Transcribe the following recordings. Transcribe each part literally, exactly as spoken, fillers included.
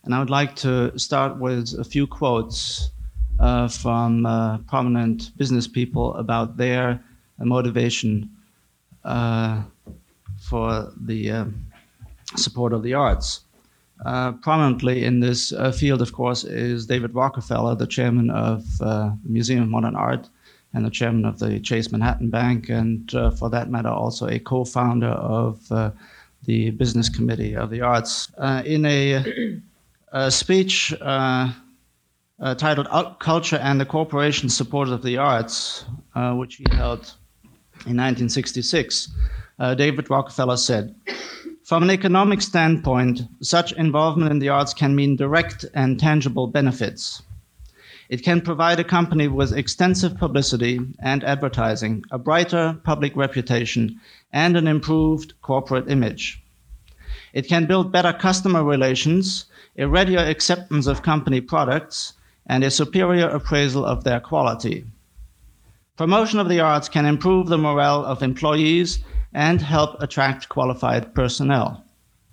And I would like to start with a few quotes uh, from uh, prominent business people about their uh, motivation uh, for the uh, support of the arts. Uh, prominently in this uh, field, of course, is David Rockefeller, the chairman of uh, the Museum of Modern Art and the chairman of the Chase Manhattan Bank, and uh, for that matter, also a co-founder of uh, the Business Committee of the Arts. Uh, in a, a speech uh, uh, titled Culture and the Corporation Support of the Arts, uh, which he held in nineteen sixty-six, uh, David Rockefeller said, "From an economic standpoint, such involvement in the arts can mean direct and tangible benefits. It can provide a company with extensive publicity and advertising, a brighter public reputation, and an improved corporate image. It can build better customer relations, a readier acceptance of company products, and a superior appraisal of their quality. Promotion of the arts can improve the morale of employees and help attract qualified personnel."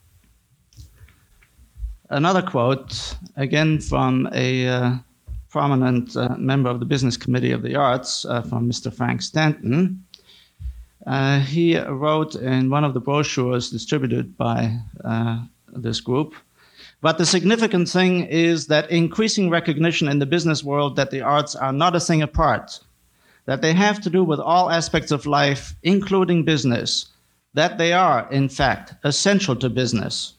Another quote, again from a uh, prominent uh, member of the Business Committee of the Arts, uh, from Mister Frank Stanton. Uh, he wrote in one of the brochures distributed by uh, this group, "But the significant thing is that increasing recognition in the business world that the arts are not a thing apart, that they have to do with all aspects of life, including business, that they are, in fact, essential to business."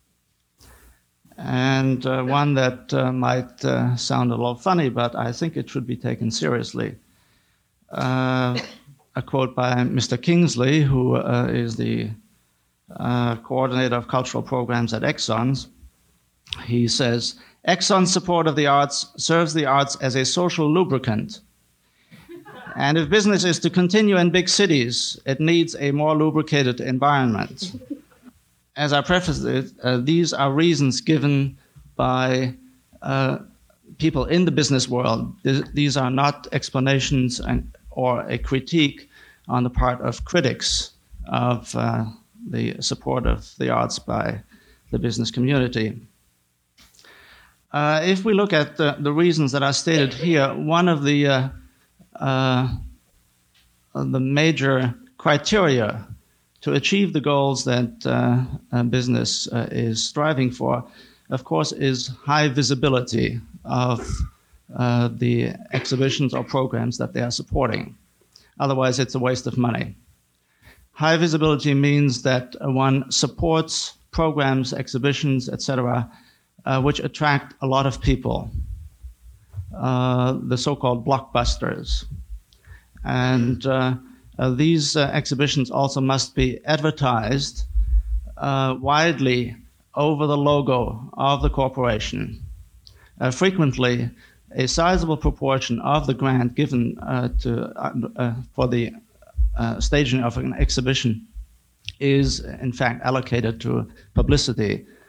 And uh, one that uh, might uh, sound a little funny, but I think it should be taken seriously. Uh, a quote by Mister Kingsley, who uh, is the uh, coordinator of cultural programs at Exxon. He says, "Exxon's support of the arts serves the arts as a social lubricant. And if business is to continue in big cities, it needs a more lubricated environment." As I prefaced it, uh, these are reasons given by uh, people in the business world. These are not explanations and, or a critique on the part of critics of uh, the support of the arts by the business community. Uh, if we look at the, the reasons that are stated here, one of the uh, Uh, the major criteria to achieve the goals that uh, uh, business uh, is striving for, of course, is high visibility of uh, the exhibitions or programs that they are supporting. Otherwise, it's a waste of money. High visibility means that uh, one supports programs, exhibitions, et cetera, uh, which attract a lot of people. Uh, the so-called blockbusters. And uh, uh, these uh, exhibitions also must be advertised uh, widely over the logo of the corporation. Uh, frequently, a sizable proportion of the grant given uh, to, uh, uh, for the uh, staging of an exhibition is, in fact, allocated to publicity